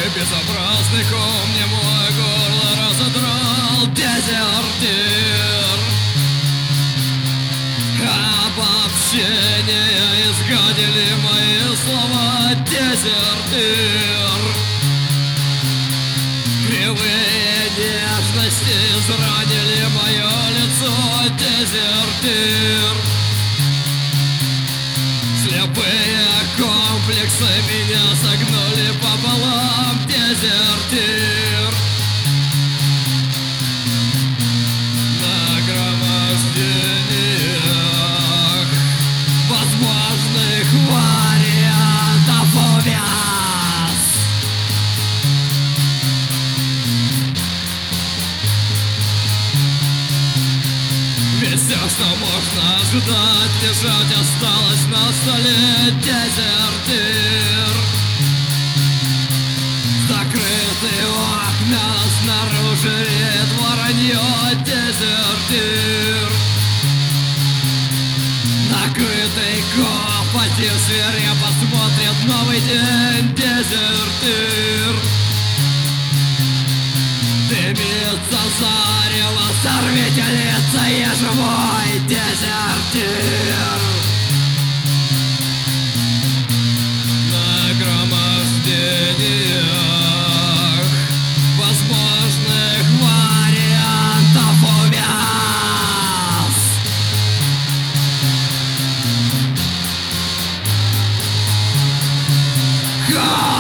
Безобразный ком мне мой горло разодрал. Дезертир, обобщение изгадили мои слова. Дезертир, кривые нежности изранили мое лицо. Дезертир, слепые комплексы меня согнули пополам. Дезертир, нагромождениях возможных вариантов увяз. Ведь все, что можно ожидать, лежать осталось на столе. Дезертир, закрытые окна, снаружи реет воронье. Дезертир, накрытый копотью свирепо смотрит новый день. Дезертир, дымится зарево, сорвите лица, я живой. Дезертир, нагромождениях возможных вариантов увяз. Ха!